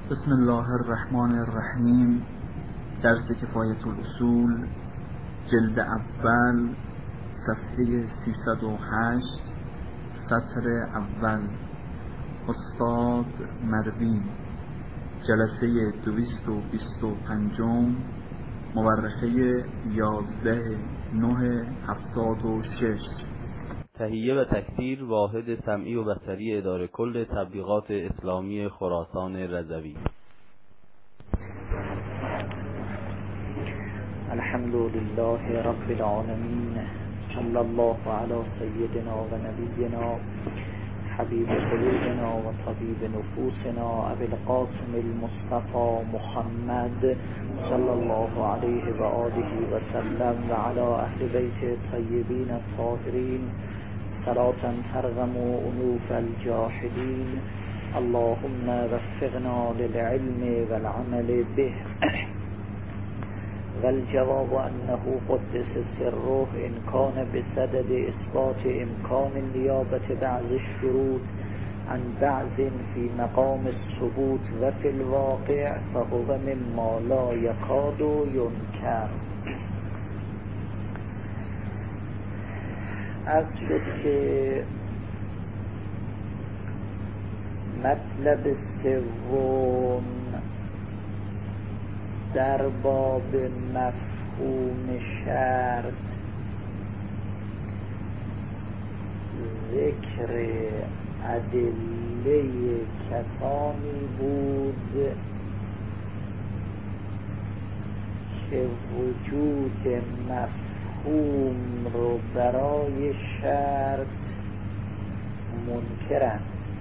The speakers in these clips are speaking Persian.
بسم الله الرحمن الرحیم. درس کفایت الاصول، جلد اول، صفحه 308، سطر اول. استاد مروی، جلسه 225، مورخه 11/9/76. تهیه و تکثیر واحد سمعی و بصری اداره کل تبلیغات اسلامی خراسان رضوی. الحمد لله رب العالمین، صلی الله علی سیدنا و نبینا حبیب قلوبنا و طبیب نفوسنا ابی القاسم المصطفى محمد صلی الله علیه و آله و سلم و علی اهل بیت طیبین الطاهرین صلاة ترغم انوف الجاحدین. اللهم وفقنا للعلم والعمل به. والجواب أنه قدس سره إن كان بسدد إثبات إمكان النيابة بعض الشروط عن بعض في مقام الثبوت وفي الواقع فهو مما لا يكاد ينكر. از شد که مطلب سوم در باب مفهوم شرط ذکر ادله کسانی بود که وجود مفهوم رو برای شرط منکرند.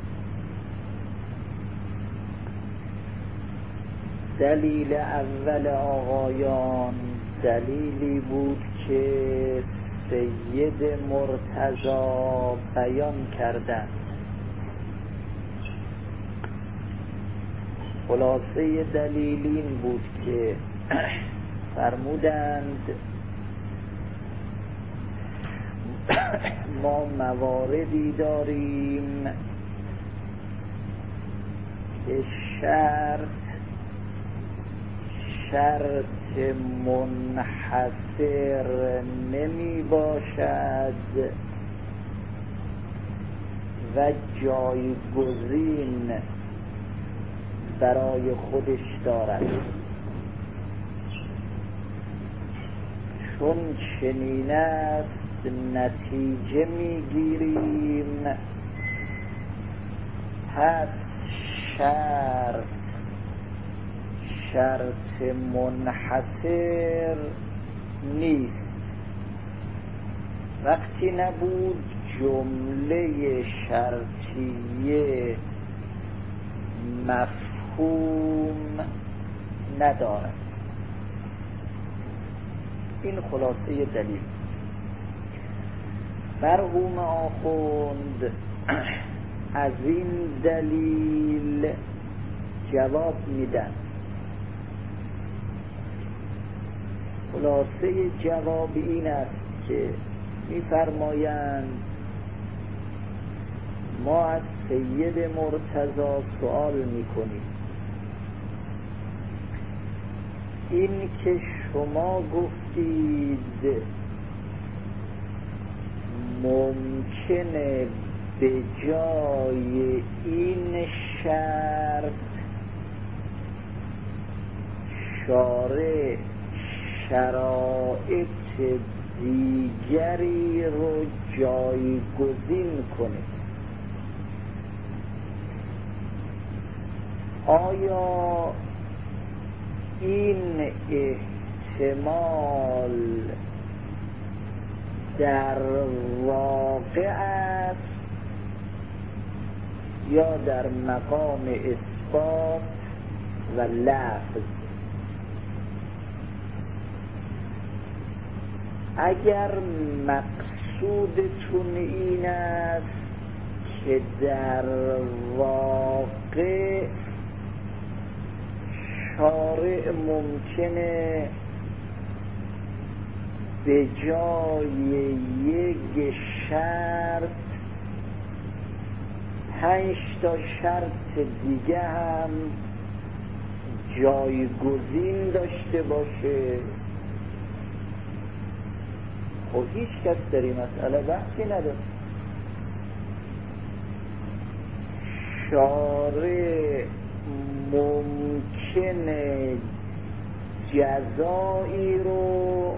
دلیل اول آقایان دلیلی بود که سید مرتضی بیان کردند. خلاصه دلیل این بود که فرمودند ما مواردی داریم که شرط منحصر نمی باشد و جایگزین برای خودش دارد. چون چنین است نتیجه می گیریم پس شرط منحصر نیست. وقتی نبود جمله شرطیه مفهوم ندارد. این خلاصه دلیل. مرحوم آخوند از این دلیل جواب میدن. خلاصه جواب این است که می‌فرمایند ما از سید مرتضی سوال می‌کنیم این که شما گفتید ممکنه به جای این شرط شارع شرایط دیگری رو جایگزین کنه. آیا این احتمال در واقع است یا در مقام اثبات و لفظ؟ اگر مقصودتون این است که در واقع شارع ممکنه به جای یک شرط 5 تا شرط دیگه هم جایگزین داشته باشه. خب هیچ کس در این مسئله بحثی نداره. شارع ممکنه جزایی رو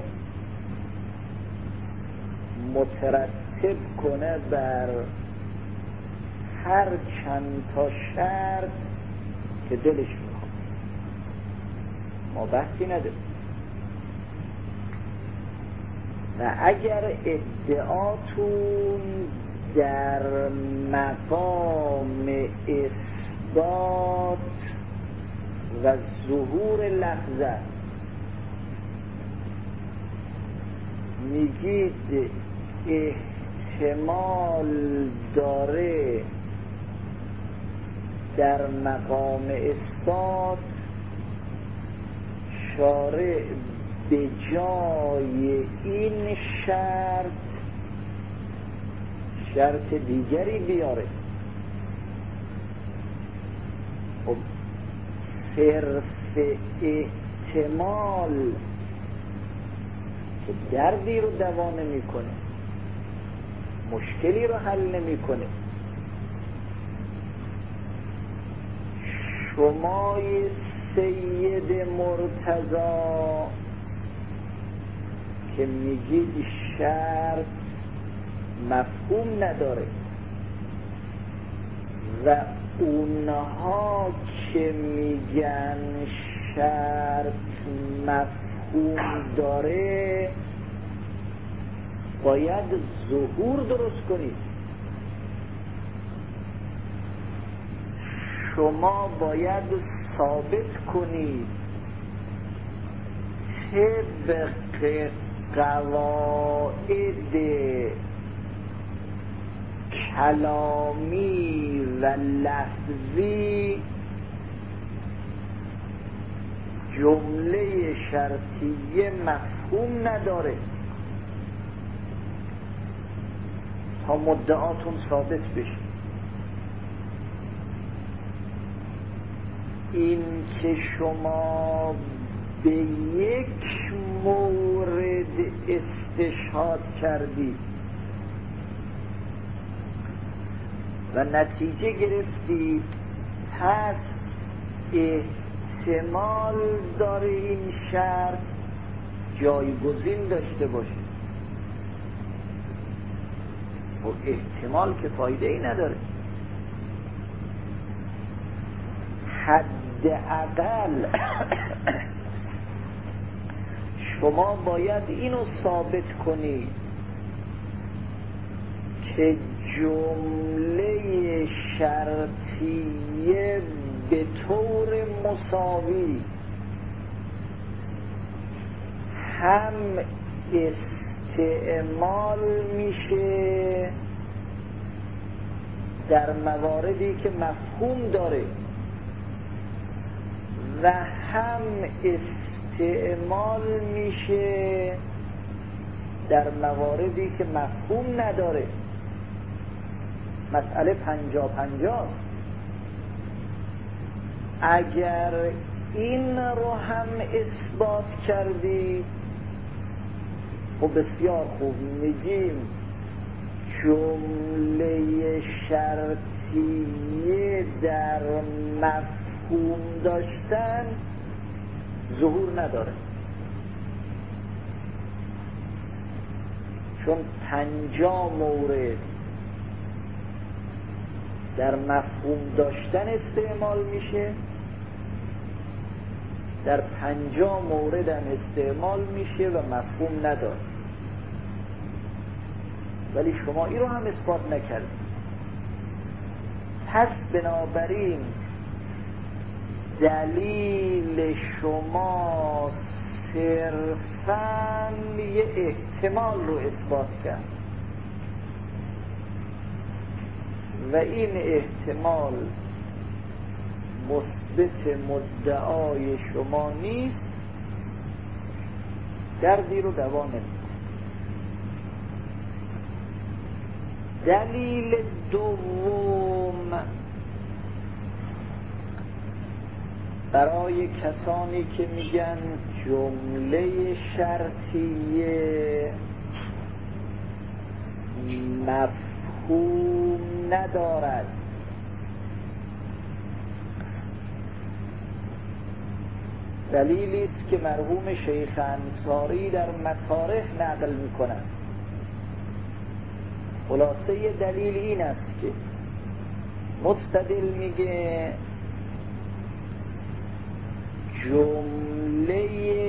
مترتب کنه بر هر چند تا شرط که دلش میخواد. ما بحثی نداریم. و اگر ادعاتون در مقام اثبات و ظهور لحظه میگید احتمال داره در مقام اثبات، شارع به جای این شرط دیگری بیاره. خب صرف احتمال که دردی رو دوا نمی‌کنه، مشکلی رو حل نمی‌کنه. شمای سید مرتضی که میگید شرط مفهوم نداره و اونها که میگن شرط مفهوم داره، باید ظهور درست کنید. شما باید ثابت کنید طبق قواعد کلامی و لفظی جمله شرطیه مفهوم نداره تا مدعاتون ثابت بشه. این که شما به یک مورد استشهاد کردید و نتیجه گرفتید پس احتمال داره این شرط جایگزین داشته باشه. و احتمال که فایده ای نداره. حداقل شما باید اینو ثابت کنید که جمله شرطیه به طور مساوی هم استعمال میشه در مواردی که مفهوم داره و هم استعمال میشه در مواردی که مفهوم نداره. مسئله 50-50. اگر این رو هم اثبات کردی خب بسیار خوب، میگیم جمله شرطیه در مفهوم داشتن ظهور نداره، چون 50 مورد در مفهوم داشتن استعمال میشه، در 50 مورد هم استعمال میشه و مفهوم نداره. ولی شما این رو هم اثبات نکردید. پس بنابراین دلیل شما صرفاً یه احتمال رو اثبات کرد و این احتمال مثبت مدعای شما نیست، دردی رو دوا نمی‌کنه. دلیل دوم برای کسانی که میگن جمله شرطیه مفهوم ندارد، دلیلی است که مرحوم شیخ انصاری در مطارح نقل میکنند. خلاصه دلیل این است که مستدل میگه جمله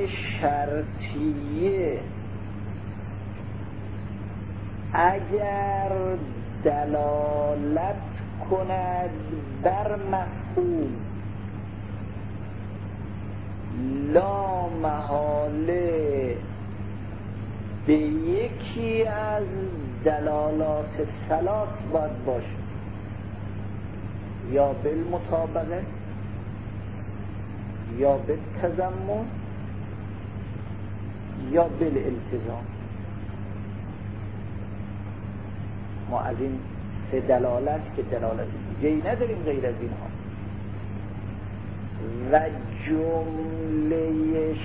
شرطیه اگر دلالت کند بر مفهوم لا محاله به یکی از دلالات ثلاث باید باشه، یا بالمطابقه یا بالتضمن یا بالالتزام. ما از این سه دلالت که دلالت دیگه‌ای نداریم غیر از اینها. و جمله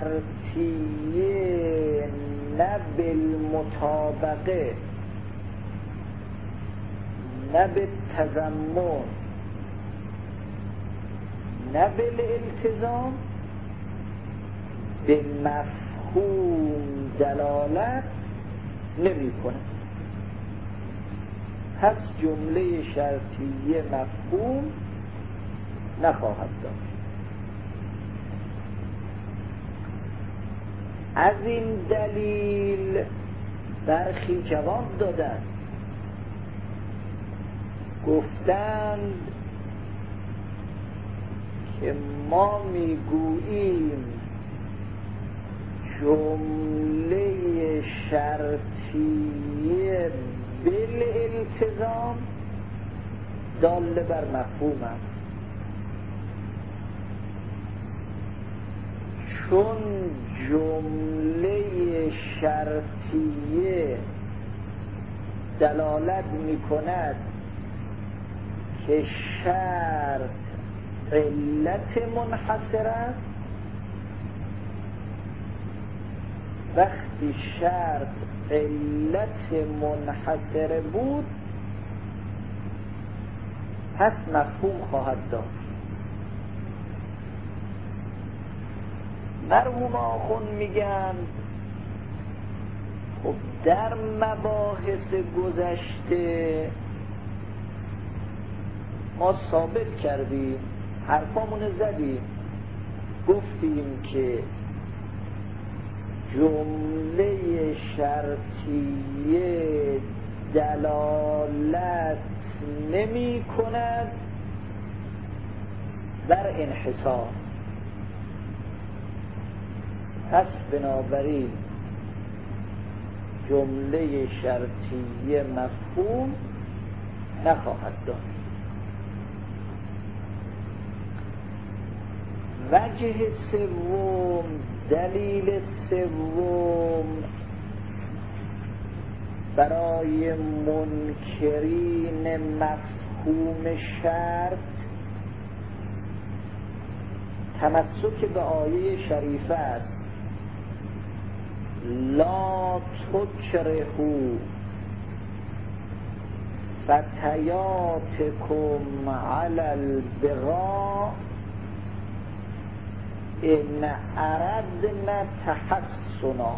شرطیه نه بالمطابقه نه بالتضمن نه بالالتزام به مفهوم دلالت نمی کنه. پس جمله شرطیه مفهوم نخواهد داشت. از این دلیل برخی جواب دادند، گفتند که ما میگوییم جمله شرطیه بالالتزام دال بر مفهوم است، چون جمله شرطیه دلالت می کند که شرط علت منحصر است. وقتی شرط علت منحصر بود پس مفهوم خواهد داشت. مرحوم آخوند میگن خب در مباحث گذشته ما ثابت کردیم، حرفامون زدیم، گفتیم که جمله شرطیه دلالت نمی کند بر انحصار. پس بنابراین جمله شرطیه مفهوم نخواهد داشت. وجه سوم، دلیل سوم برای منکرین مفهوم شرط تمسک به آیه شریفه است: لا تکرهوا فتیاتکم علی البغاء ان اردنا تحصنا.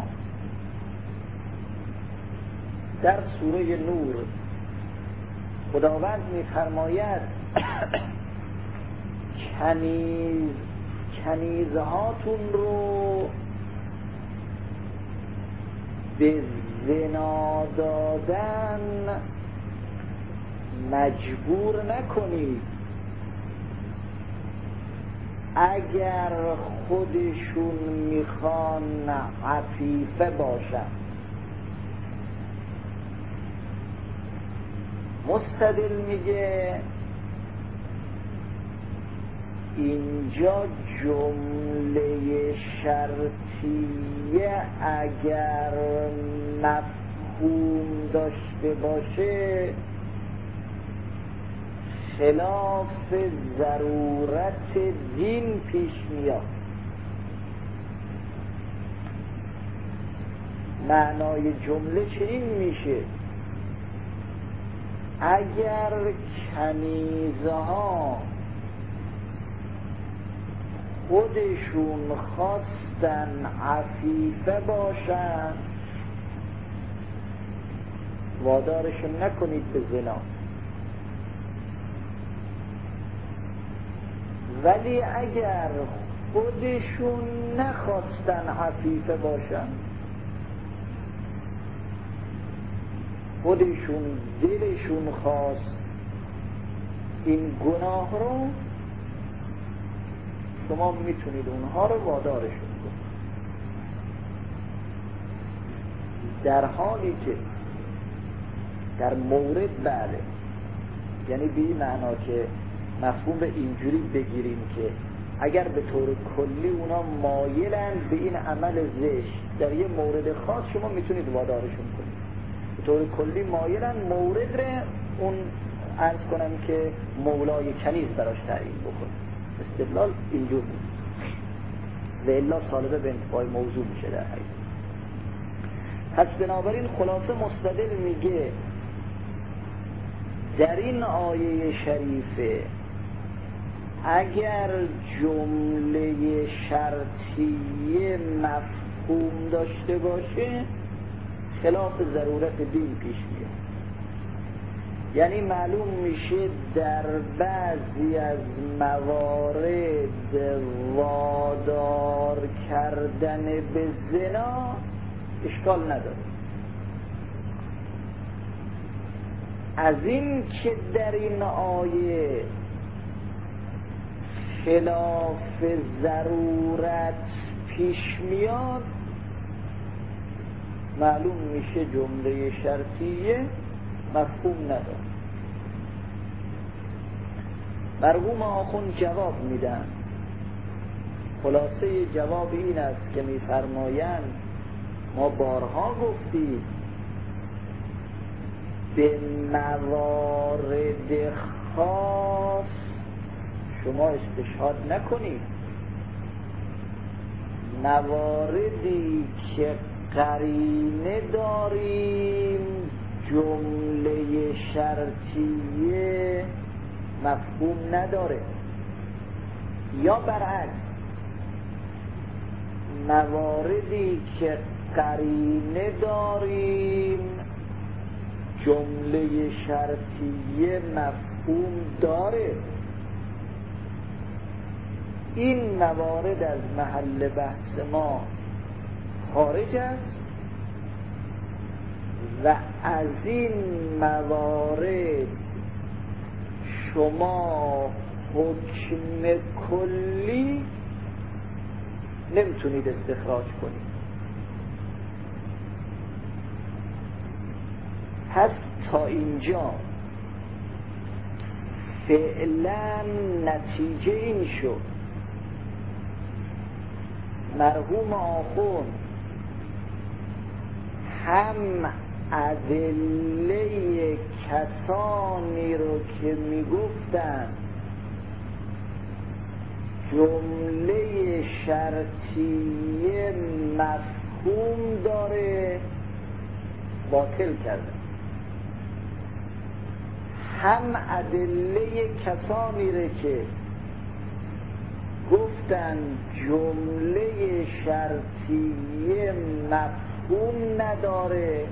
در سوره نور خداوند می‌فرماید کنیزهاتون رو به زنا دادن مجبور نکنید اگر خودشون میخوان عفیفه باشن. مستدل میگه اینجا جمله شرطیه اگر مفهوم داشته باشه خلاف ضرورت دین پیش میاد. معنای جمله چنین میشه: اگر کنیزها خودشون خواستن عفیفه باشن، وادارشون نکنید به زنا، ولی اگر خودشون نخواستن عفیفه باشن، خودشون دلشون خواست این گناه رو، شما میتونید اونها رو وادارشون کنید، در حالی که در مورد بله، یعنی به این معنا که مفهوم اینجوری بگیریم که اگر به طور کلی اونا مایلند به این عمل زشت، در یه مورد خاص شما میتونید وادارشون کنید. به طور کلی مایلند، مورد رو اون عرض کنم که مولای کنیز براش تعیین بکنه. استدلال اینجور بود و الا طالبه به انتفاع موضوع میشه در حقیقت. پس بنابراین خلاصه مستدل میگه در این آیه شریفه اگر جمله شرطیه مفهوم داشته باشه، خلاف ضرورت دین پیش میاد. یعنی معلوم میشه در بعضی از موارد وادار کردن به زنا اشکال نداره، از این که در این آیه خلاف ضرورت پیش میاد، معلوم میشه جمله شرطیه مفهوم نداره. مرحوم آخوند جواب میدن. خلاصه جواب این است که میفرمایند ما بارها گفتیم به موارد خاص شما استشهاد نکنید. مواردی که قرینه داریم جمله شرطیه مفهوم نداره، یا برعکس مواردی که قرینه داریم جمله شرطیه مفهوم داره. این موارد از محل بحث ما خارج است و از این موارد شما حکم کلی نمیتونید استخراج کنید. پس تا اینجا فعلا نتیجه این شد مرحوم آخوند هم ادله کسانی رو که میگفتن جمله شرطیه مفهوم داره باطل کردن، هم ادله کسانی رو که گفتن جمله شرطیه مفهوم نداره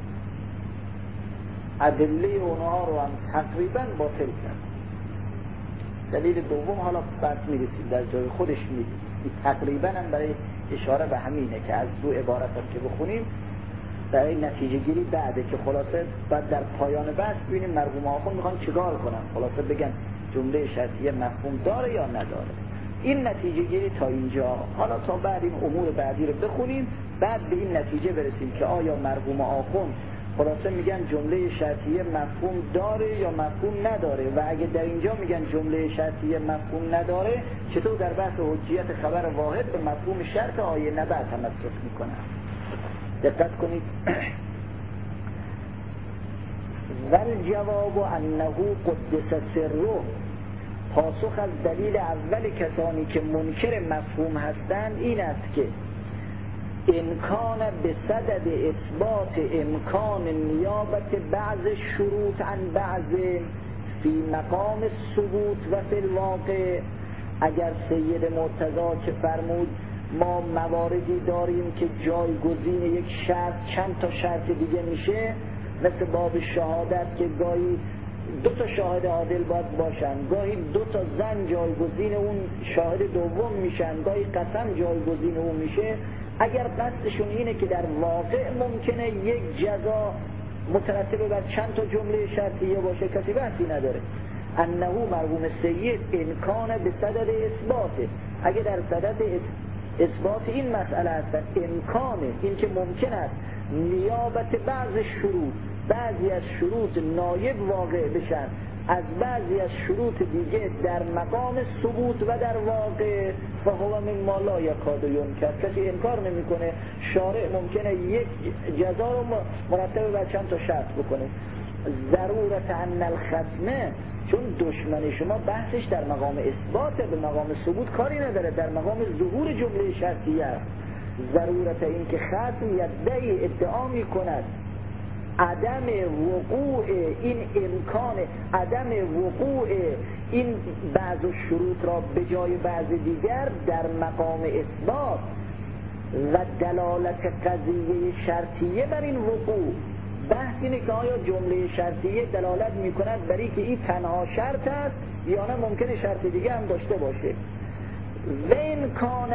ادله اونها رو هم تقریبا باطل کرد. دلیل دوم حالا بعد میرسیم، در جای خودش میرسیم، تقریبا هم برای اشاره به همینه که از دو عبارت هم که بخونیم برای نتیجه گیری بعده که خلاصه بعد در پایان بحث ببینیم مرحوم آخوند میخوان چیکار کنن، خلاصه بگن جمله شرطیه مفهوم داره یا نداره. این نتیجه گیری تا اینجا. حالا تا بعد این امور بعدی رو بخونیم، بعد به این نتیجه برسیم که آیا مرحوم آخوند خلاصه میگن جمله شرطیه مفهوم داره یا مفهوم نداره، و اگه در اینجا میگن جمله شرطیه مفهوم نداره چطور در بحث حجیت خبر واحد به مفهوم شرط آیه نبع تمسک میکنن. دقت کنید. و الجواب انه قدس سره. پاسخ از دلیل اول کسانی که منکر مفهوم هستند این است که امکان به صدد اثبات امکان نیابت بعض شروط عن بعض فی مقام ثبوت و فی الواقع. اگر سید مرتضی که فرمود ما مواردی داریم که جایگزین یک شرط چند تا شرط دیگه میشه، مثل باب شهادت که گاهی 2 شاهد عادل باید باشن، گاهی 2 زن جایگزین اون شاهد دوم میشن، گاهی قسم جایگزین اون میشه. اگر قصدشون اینه که در واقع ممکنه یک جزا مترتب بر چند تا جمله شرطیه باشه، کسی بحثی نداره. انه مرحوم سید امکان به صدد اثباته، اگه در صدد اثبات این مسئله هستن، امکانه این که ممکن است نیابت بعضی از شروط نایب واقع بشن از بعضی از شروط دیگه در مقام ثبوت و در واقع، فهو مما لا یکاد ینکر. کسی انکار نمیکنه شارع ممکنه یک جزا رو مرتب بر چند تا شرط بکنه. ضرورت ان الخصمه، چون دشمن شما بحثش در مقام اثبات، به مقام ثبوت کاری نداره، در مقام ظهور جمله شرطیه است. ضرورت این که خصم یدعی ادعا میکند عدم وقوع این امکان، عدم وقوع این بعض شروط را به جای بعض دیگر در مقام اثبات و دلالت قضیه شرطیه بر این وقوع. بحث اینه که آیا جمله شرطیه دلالت میکند بر این که این تنها شرط است یا نه ممکنه شرط دیگه هم داشته باشه. و امکان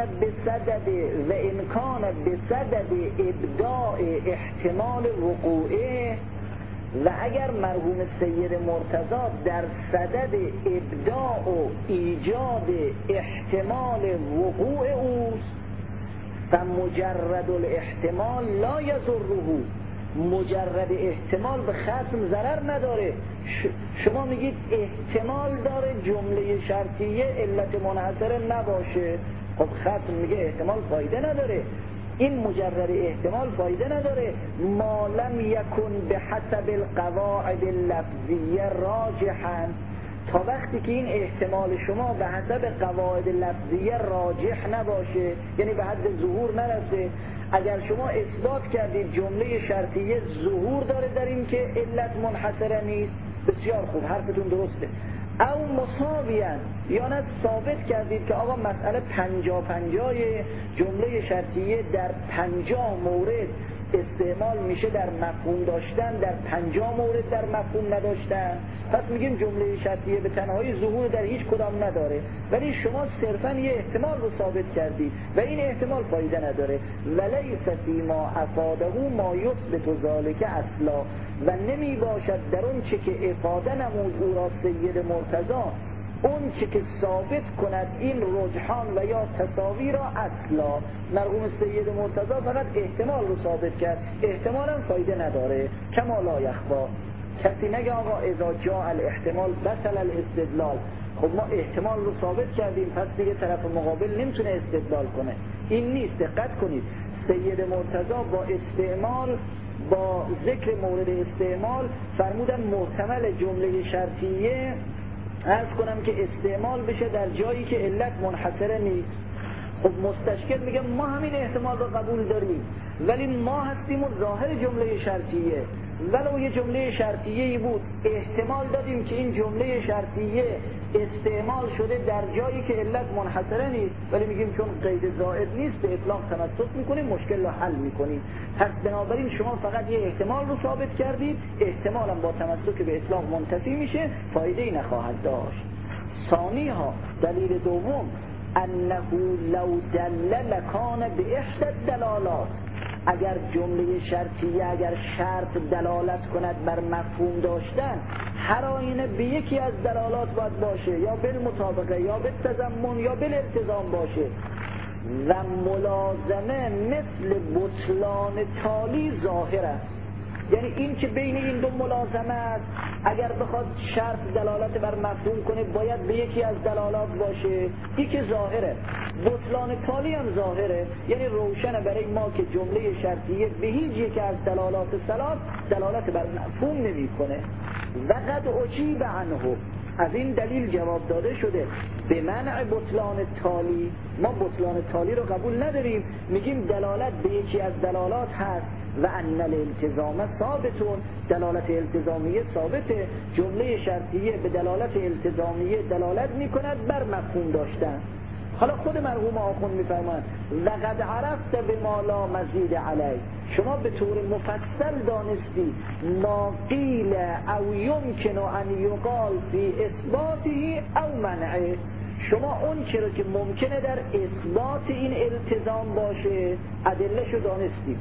به صدد ابداع احتمال وقوعه، و اگر مرحوم سید مرتضی در صدد ابداع و ایجاد احتمال وقوع اوست، فمجرد الاحتمال لا یضره، مجرد احتمال به خصم ضرر نداره. شما میگید احتمال داره جمله شرطیه علت منحصره نباشه، خب خصم میگه احتمال فایده نداره. این مجرد احتمال فایده نداره ما لم یکن به حسب القواعد اللفظیه راجحا، تا وقتی که این احتمال شما به حسب قواعد لفظیه راجح نباشه، یعنی به حد ظهور نرسه. اگر شما اثبات کردید جمله شرطیه ظهور داره در این که علت منحصره نیست، بسیار خوب، حرفتون درسته. او مساویان، یا نه ثابت کردید که آقا مسئله 50-50 جمله شرطیه در 50 مورد استعمال میشه در مفهوم داشتن، در 50 مورد در مفهوم نداشتن، پس میگیم جمله شرطیه به تنهایی ظهور در هیچ کدام نداره، ولی شما صرفا یه احتمال رو ثابت کردید و این احتمال فایده نداره. ولیس فیما افاده ما یثبت ذلک اصلا، و نمی باشد در اون چه که افاده نمود او را سید مرتضی اون چه که ثابت کند این رجحان و یا تساوی را اصلا. مرحوم سید مرتضی فقط احتمال رو ثابت کرد، احتمال هم فایده نداره. کما لا یخفا، کسی نگه آقا اذا جاء الاحتمال بطل الاستدلال. خب ما احتمال رو ثابت کردیم، پس دیگه طرف مقابل نمیتونه استدلال کنه. این نیست. دقت کنید، سید مرتضی با استعمال، با ذکر مورد استعمال فرمودن محتمل جمله شرطیه عرض کنم که استعمال بشه در جایی که علت منحصره نیست. خب مستشکل میگه ما همین احتمال رو قبول داریم، ولی ما هستیم و ظاهر جمله شرطیه، ولو یه جمله شرطیه‌ای بود احتمال دادیم که این جمله شرطیه استعمال شده در جایی که علت منحصره نیست، ولی میگیم چون قید زائد نیست به اطلاق تمسک میکنیم، مشکل رو حل میکنیم. پس بنابراین شما فقط یه احتمال رو ثابت کردید، احتمال هم با تمسک به اطلاق منتفی میشه، فایده‌ای نخواهد داشت. ثانیها، دلیل دوم، انه لو دلل لکان به احدى الدلالات، اگر جمله شرطیه، اگر شرط دلالت کند بر مفهوم داشتن، هر آینه به یکی از دلالات باید باشه، یا بالمطابقه یا بالتضمن یا بالالتزام باشه. و ملازمه مثل بطلان تالی ظاهر است، یعنی این که بین این دو ملازمه است، اگر بخواد شرط دلالت بر مفهوم کنه باید به یکی از دلالات باشه، این که ظاهره. بطلان تالی هم ظاهره، یعنی روشنه برای ما که جمله شرطیه به هیچ یک از دلالات ثلاث دلالت بر مفهوم نمیکنه. و قد اجیب عنه، از این دلیل جواب داده شده به منع بطلان تالی. ما بطلان تالی رو قبول نداریم، میگیم دلالت به یکی از دلالات هست و ان الالتزام ثابتون، دلالت التزامیه ثابته. جمله شرطیه به دلالت التزامیه دلالت میکند بر مفهوم داشتن. حالا خود مرحوم آخوند میفرمایند لقد عرفت بما لا مزید علی، شما به طور مفصل دانستی ما قیل او یمکن ان یقال فی اثباته او منعه، شما اون چرا که ممکنه در اثبات این التزام باشه ادله‌شو دانستی،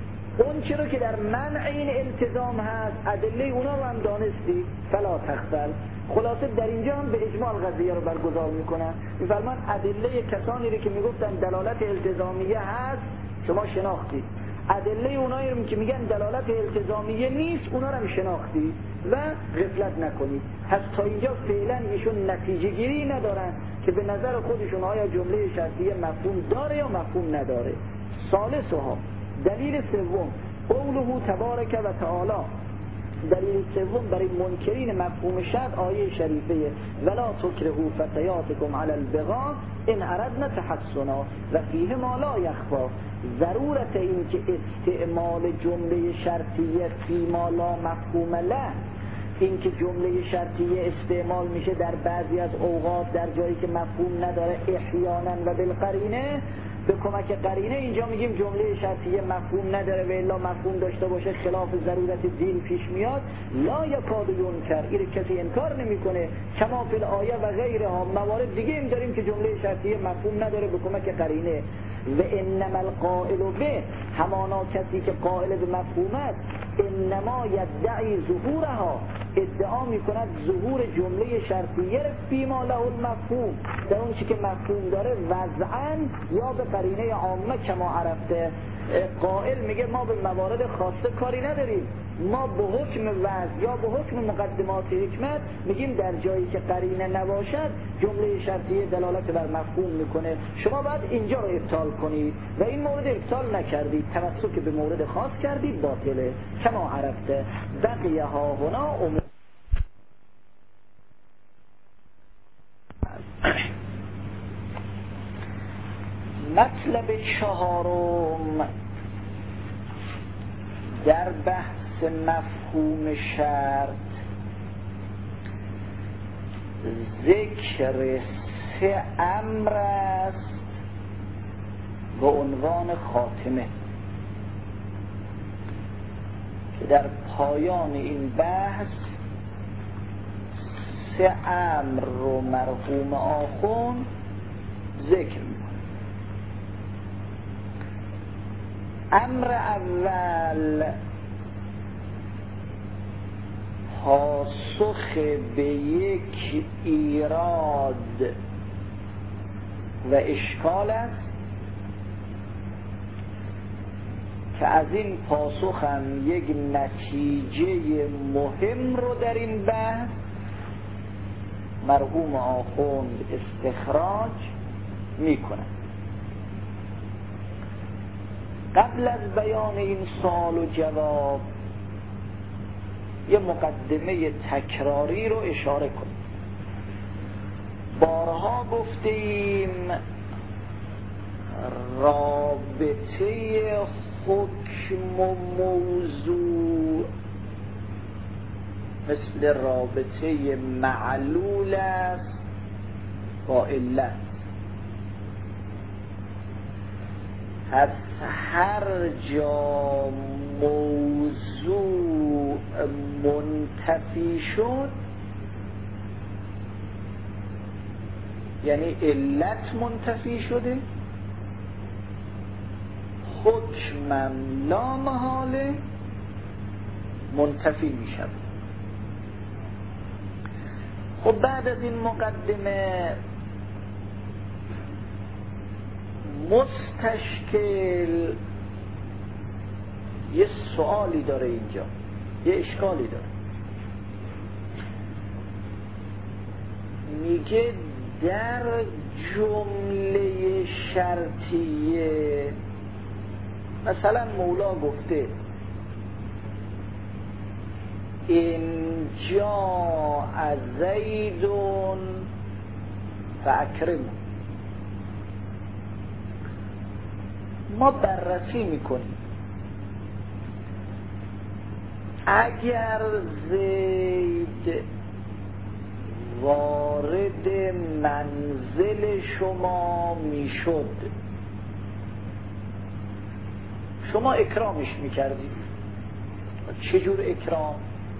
اون چرا که در منع این التزام هست ادله اونا رو هم دانستی. فلا تخفل، خلاصه در اینجا هم به اجمال قضیه رو برگزار میکنن، میفرمان ادله کسانی رو که میگفتن دلالت التزامیه هست شما شناختی، ادله اونایی رو که میگن دلالت التزامیه نیست اونا رو هم شناختی و غفلت نکنید. پس تا اینجا فعلا ایشون نتیجه گیری ندارن که به نظر خودشون آیا جمله شرطیه مفهوم داره یا مفهوم نداره. ثالثها، دلیل سوم، قوله تبارک و تعالی، دلیل سوم برای منکرین مفهوم شرط آیه شریفه ولا تکرهوا فتیاتکم علی البغاء ان اردنا تحصنا و فیه ما لا یخفی، ضرورت این که استعمال جمله شرطیه فی ما لا مفهوم له، این که جمله شرطیه استعمال میشه در بعضی از اوقات در جایی که مفهوم نداره احیانا و بالقرینه، به کمک قرینه اینجا میگیم جمله شرطیه مفهوم نداره و الا مفهوم داشته باشه خلاف ضرورت دین پیش میاد. لا یکاد ینکر، این کسی انکار نمیکنه. کما فی الآیه و غیرها، موارد دیگه هم داریم که جمله شرطیه مفهوم نداره به کمک قرینه. و انما القائل به، همانا کسی که قائل به مفهوم است، انما یدعی ظهورها، ادعا میکند ظهور جمله شرطیه فی ما له المفهوم، در اون چی که مفهوم داره وضعا یا به قرینه عامه کما عرفته. قائل میگه ما به موارد خاصه کاری نداریم، ما به حکم وضع یا به حکم مقدمات حکمت میگیم در جایی که قرینه نباشد جمله شرطیه دلالت بر مفهوم میکنه، شما باید اینجا رو ابطال کنید و این مورد ابطال نکردید، تمسک به مورد خاص کردید، باطله. کما عرفته بقیه ها هنا مطلب چهارم در بحث مفهوم شرط ذکر سه امر است به عنوان خاتمه که در پایان این بحث سه امر رو مرحوم آخوند ذکر می‌کنه. امر اول پاسخ به یک ایراد و اشکال است که از این پاسخ هم یک نتیجه مهم رو در این بحث مرحوم آخوند استخراج میکنه. قبل از بیان این سوال و جواب یه مقدمه تکراری رو اشاره کنیم. بارها گفتیم رابطه حکم و موضوع مثل رابطه معلول است با علت. از هر جا موضوع منتفی شد یعنی علت منتفی شده، حکمم لا محاله منتفی می شود. خب بعد از این مقدمه مستشکل یه سوالی داره اینجا، یه اشکالی داره. میگه در جمله شرطیه مثلا مولا گفته اینجا از زیدون فاکرمه، ما بررسی میکنیم اگر زید وارد منزل شما میشد شما اکرامش میکردید. چجور اکرام؟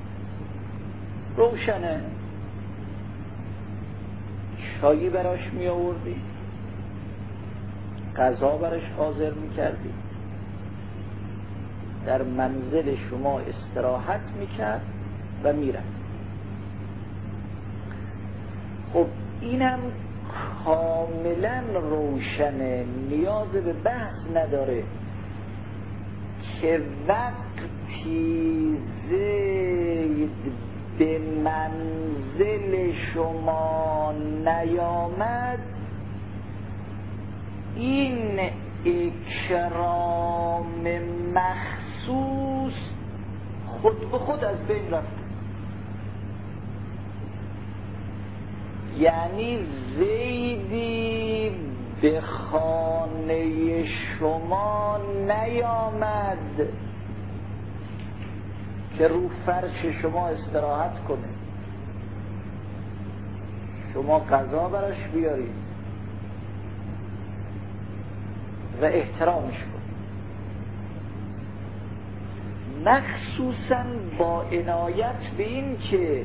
روشنه، چایی براش می آوردی، غذا براش حاضر می کردی، در منزل شما استراحت می کرد و می رفت. خب اینم کاملا روشنه، نیاز به بحث نداره که وقتی زید به منزل شما نیامد این اکرام مخصوص خود به خود از بین رفت. یعنی زیدی به خانه شما نیامد که رو فرش شما استراحت کنه، شما غذا براش بیارید و احترامش کنید، مخصوصا با عنایت به این که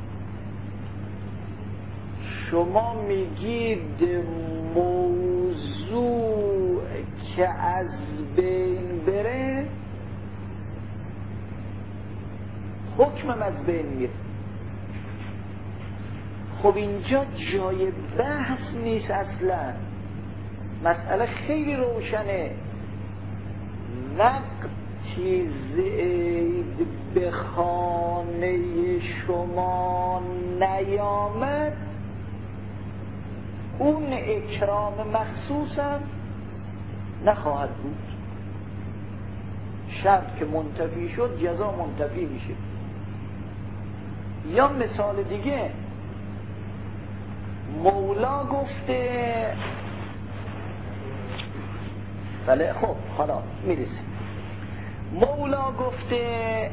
شما میگید موضوع که از بین بره حکمم از بین میره. خب اینجا جای بحث نیست اصلا، مسئله خیلی روشنه. وقتی زید به خانه شما نیامد اون اکرام مخصوصم نخواهد بود. شرط که منتفی شد جزا منتفی میشه. یا مثال دیگه مولا گفته بله خب حالا میرسیم. مولا گفته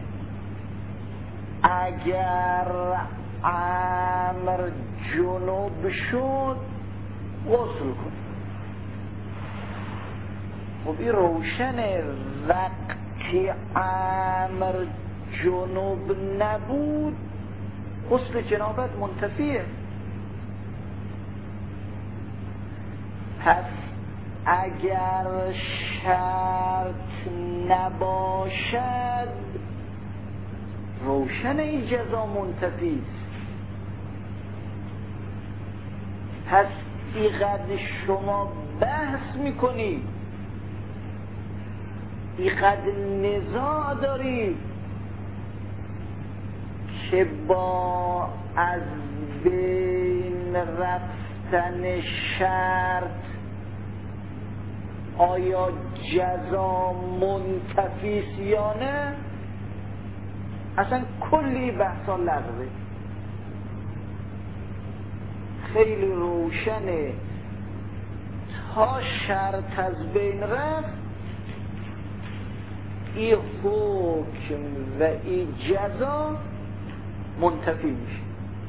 اگر عمر جنوب شد غسل کن. خب این روشنه وقتی عمر جنوب نبود غسل جنابت منتفیه. پس اگر شرط نباشد روشن این جزا منتفی است. پس اینقدر شما بحث میکنید، اینقدر نزاع دارید که با از بین رفتن شرط آیا جزا منتفیست یا نه، اصلا کلی بحثا لغوه. خیلی روشنه تا شرط از بین رفت این حکم و این جزا منتفی میشه.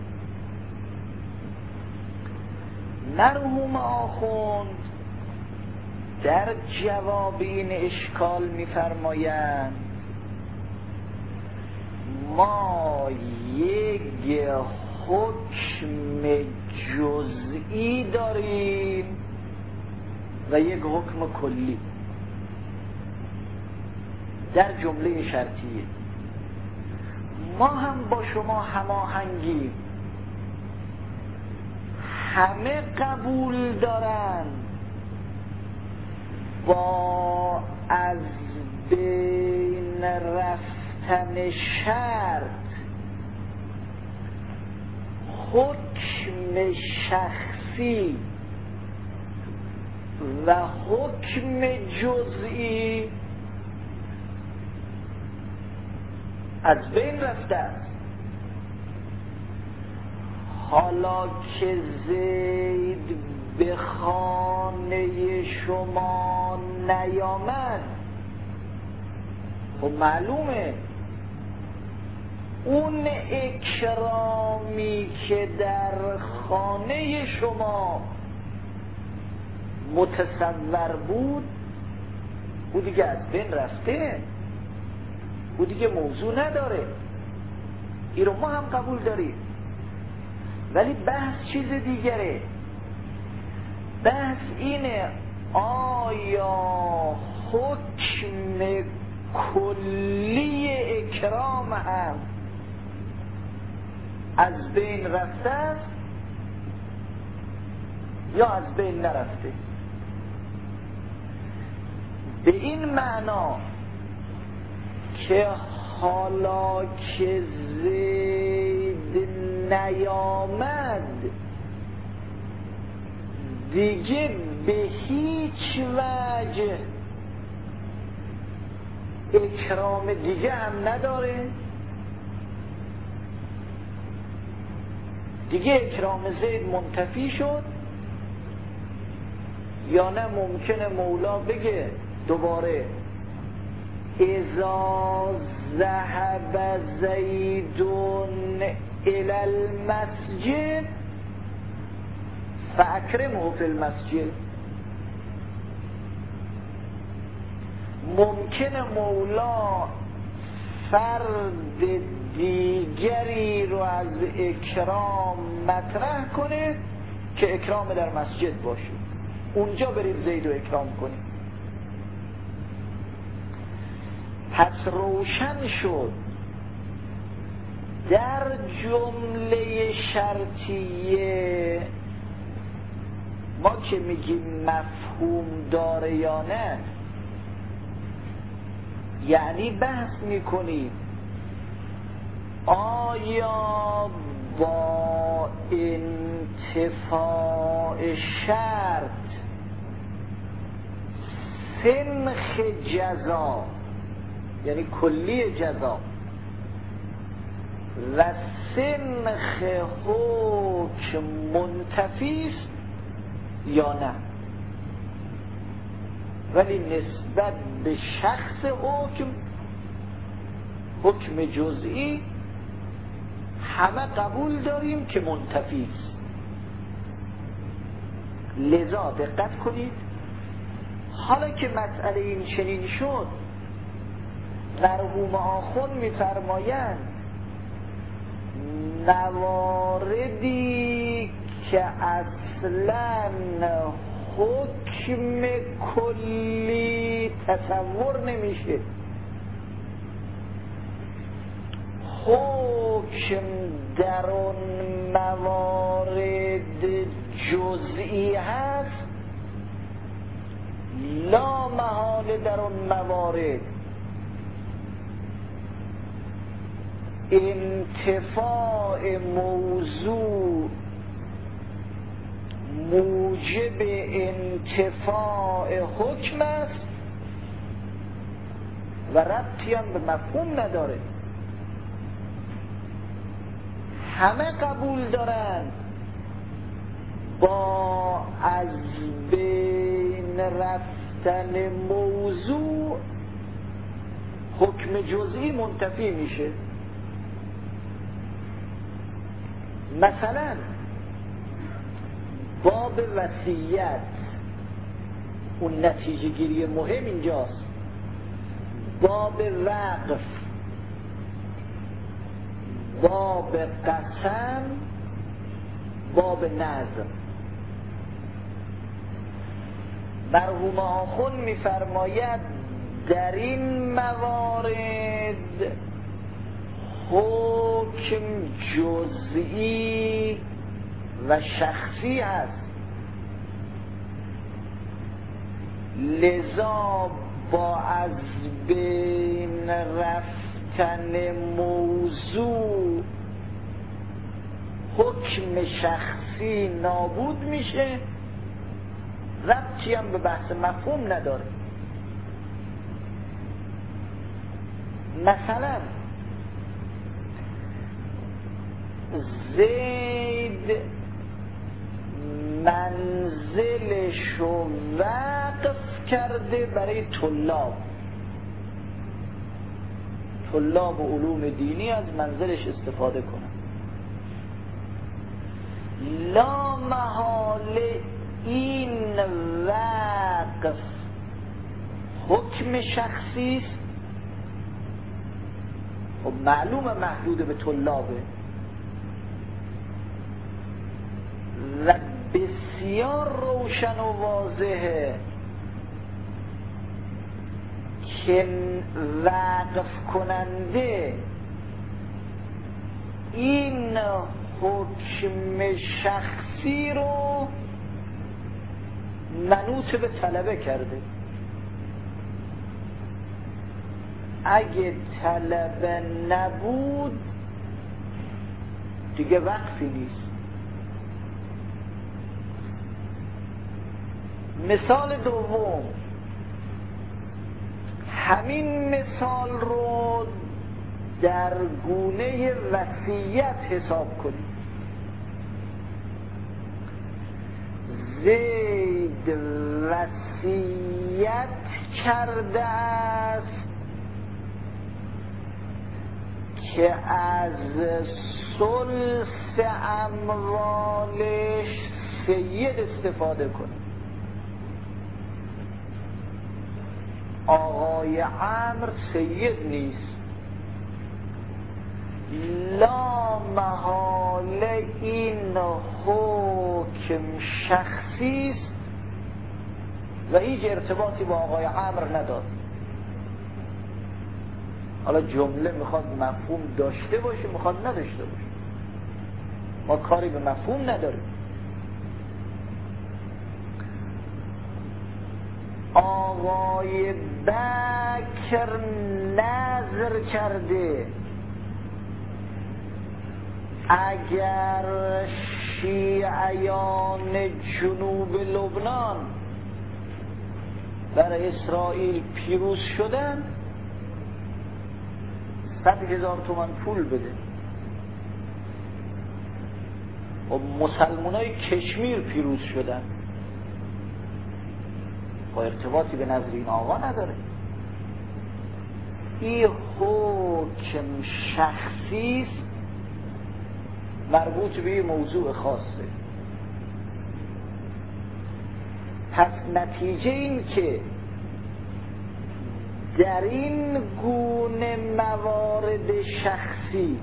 مرحوم آخوند در جواب این اشکال میفرمایند ما یک حکم جزئی داریم و یک حکم کلی در جمله شرطیه. ما هم با شما هماهنگیم، همه قبول دارن با از بین رفتن شرط حکم شخص شخصی و حکم جزئی از بین رفته است. حالا که زید به خانه شما نیامد، خب معلومه اون اکرامی که در خانه شما متصور بود او دیگه از بین رفته، او دیگه موضوع نداره. این رو ما هم قبول داریم، ولی بحث چیز دیگره. بحث اینه آیا حکم کلی اکرام هم از بین رفته است یا از بین نرفته؟ به این معنا که حالا که زید نیامد دیگه به هیچ وجه اکرام دیگه هم نداره، دیگه اکرام زید منتفی شد. یا نه ممکنه مولا بگه دوباره اذا ذهب زید الی المسجد فاکرمه فی المسجد. ممکنه مولا فرد دیگری رو از اکرام مطرح کنه که اکرام در مسجد باشه، اونجا بریم زید رو اکرام کنیم. پس روشن شد در جمله شرطیه ما که میگیم مفهوم داره یا نه، یعنی بحث میکنیم آیا با انتفاع شرط سنخ جزا یعنی کلی جزا و سنخ حکم منتفی است یا نه، ولی نسبت به شخص حکم جزئی همه قبول داریم که منتفی است. لذا دقت کنید، حالا که مسئله این چنین شد، مرحوم آخوند می‌فرمایند مواردی که اصلاً حکم کلی تصور نمیشه، حکم در اون موارد جزئی هست، لا محاله در اون موارد انتفاع موضوع موجب انتفاع حکم است و ربطی هم به مفهوم نداره. همه قبول دارن با از بین رفتن موضوع حکم جزئی منتفی میشه. مثلا باب وصیت، اون نتیجه گیری مهم اینجاست. باب وقف، باب قسم، باب نظر. مرحوم آخوند می‌فرماید در این موارد حکم جزئی و شخصی است، لذا با از بین رفتن موضوع حکم حکم شخصی نابود میشه، ربطی هم به بحث مفهوم نداره. مثلا زید منزلشو وقف کرده برای طلاب علوم دینی از منزلش استفاده کنن. لا محاله این وقف حکم شخصی است، خب معلومه محدود به طلابه و بسیار روشن و واضحه که وقف کننده این حکم شخصی رو منوط به طلبه کرده. اگه طلبه نبود دیگه وقفی نیست. مثال دوم، همین مثال رو در گونه وصیت حساب کنید. زید وصیت کرده است که از ثلث اموالش سید استفاده کنه. آقای عمرو سید نیست، لا محاله این حکم شخصی است و هیچ ارتباطی با آقای عمرو نداره. حالا جمله میخواد مفهوم داشته باشه، میخواد نداشته باشه، ما کاری به مفهوم نداریم. آقای بکر نذر کرده اگر شیعیان جنوب لبنان برای اسرائیل پیروز شدن 100,000 تومان پول بده. و مسلمانای کشمیر پیروز شدن، با ارتباطی به نظر این آقا نداره. این حکم شخصی است مربوط به موضوع خاصه. پس نتیجه این که در این گونه موارد شخصی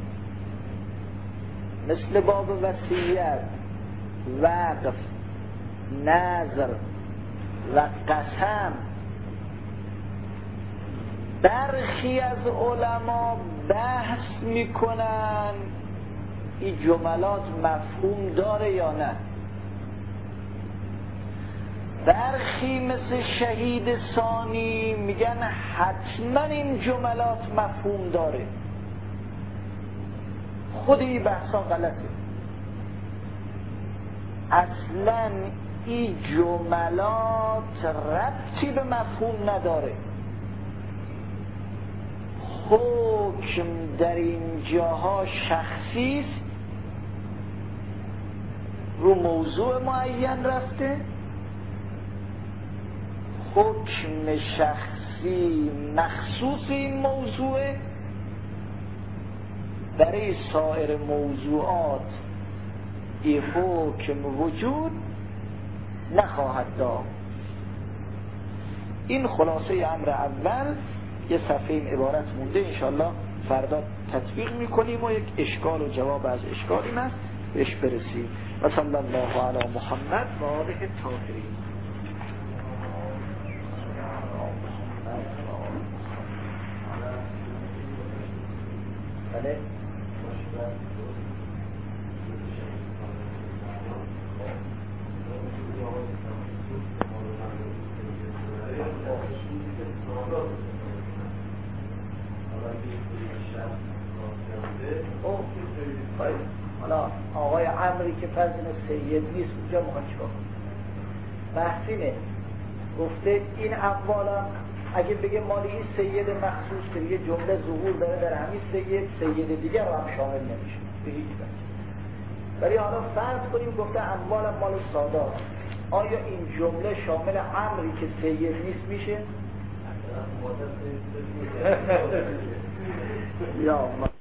مثل باب وصیت، وقف، نذر و قسم برخی از علما بحث میکنن این جملات مفهوم داره یا نه. برخی مثل شهید ثانی میگن حتما این جملات مفهوم داره. خود این بحثا غلطه. اصلا این جملات ربطی به مفهوم نداره. حکم در این جاها شخصی است، رو موضوع معین رفته. حکم شخصی مخصوص این موضوع، برای سایر موضوعات این حکم وجود نخواهد داشت. این خلاصه امر اول. یه صفحه این عبارت مونده، انشالله فردا تطبیق میکنیم و یک اشکال و جواب از اشکالی هست بهش برسیم. و صلی الله علی محمد و آله الطاهرین. بله حالا آقای عمری که فرض اینه سید نیست اونجا میخواد چیکار کنه؟ بحثینه گفته این اموالم اگه بگه مال این سید مخصوص که دیگه جمله ظهور داره در همین سید دیگر رو هم شامل نمیشه به هیچ وجه. ولی حالا فرض کنیم گفته اموالم مال سادات، آیا این جمله شامل عمری که سید نیست میشه؟ یا